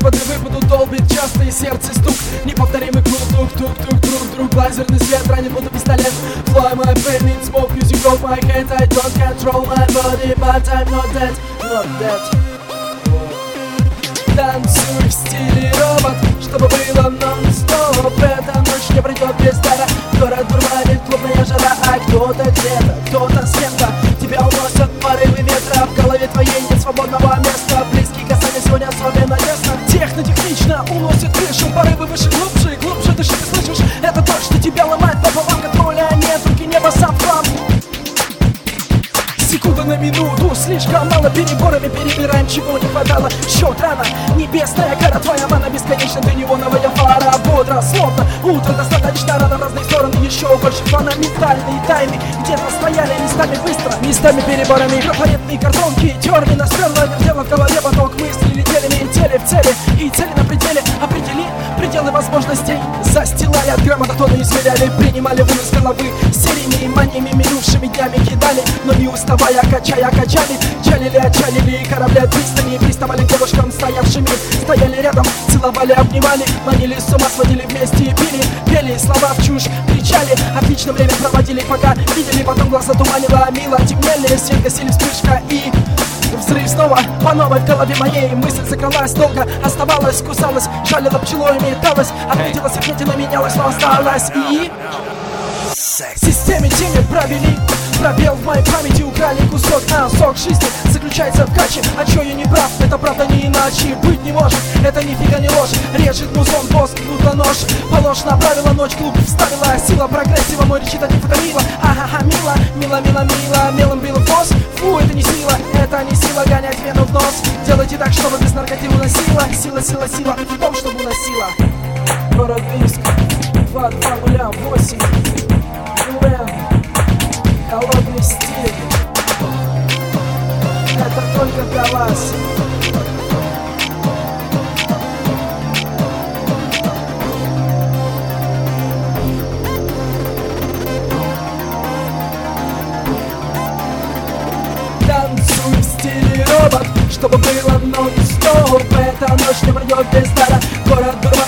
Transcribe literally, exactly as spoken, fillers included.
Выпады, выпаду долбит часто и сердце стук. Неповторимый клуб, тук-тук-тук, друг, друг. Лазерный свет ранит, будто пистолет. Fly my brain in smoke, music of my head. I don't control my body, but I'm not dead, not dead. Танцуй в стиле робот, чтобы было нон-стоп. Эта ночь не пройдет без дара. Город дурманит, клубная жара. А кто-то где-то, кто-то с кем-то. Тебя уносят порывы ветра. В голове твоей нет свободного места. Близкие касания сегодня особенно тесно. Техно-технично уносит крышу. Порывы выше, глубже, глубже дыши, ты слышишь? Это то, что тебя ломает пополам. Контроля нет, руки небо сам план. Секунда на минуту, слишком мало, переборами перебираем, чего не хватало. Счет рано, небесная кара, твоя мана бесконечна, ты неоновая фара. Бодро, словно утро, достаточно рано в разные стороны. Еще больше фана, ментальные тайны где-то стояли местами быстро, местами переборами. Трафаретные картонки, терли нас сверло, вертело в голове поток мыслей. Летели, летели в цели, и цели на пределе. Определи пределы возможностей, застилали от грамма до тонны, измеряли. Принимали вынос головы сериями, маниями, минувшими днями кидали, но не уставали. Качая, качали, чалили, отчалили корабли от пристани. Приставали к девушкам, стоявшими, стояли рядом, целовали, обнимали, манили с ума, сводили вместе и пили, пели слова в чушь, кричали. Отлично время проводили, пока видели, потом глаза туманило, мило темнели, свет гасили, вспышка и взрыв снова по новой в голове моей. Мысль закралась долго, оставалась, кусалась, жалила пчелой, металась, отметилась, отметила, менялась, но осталась. И в системе тени провели пробел в моей памяти, украли кусок, а сок жизни заключается в каче. А чё я не прав, это правда не иначе быть не может. Это нифига не ложь, режет музон, воск, будто нож. Положь направила, ночь клуб вставила, сила прогрессива, мой речит один фотомила. Ага-ха, мило, мило, мило, мило, мелом бил в нос. Фу, это не сила, это не сила, гонять вену в нос. Делайте так, чтобы без наркотики уносила. Сила, сила, сила в том, чтобы уносила. Город Минск, два два нуля восемь. Холодный стиль. Это только для вас. Танцуй в стиле робот, чтобы было нон-стоп. Эта ночь не пройдет без дара. Город дурман.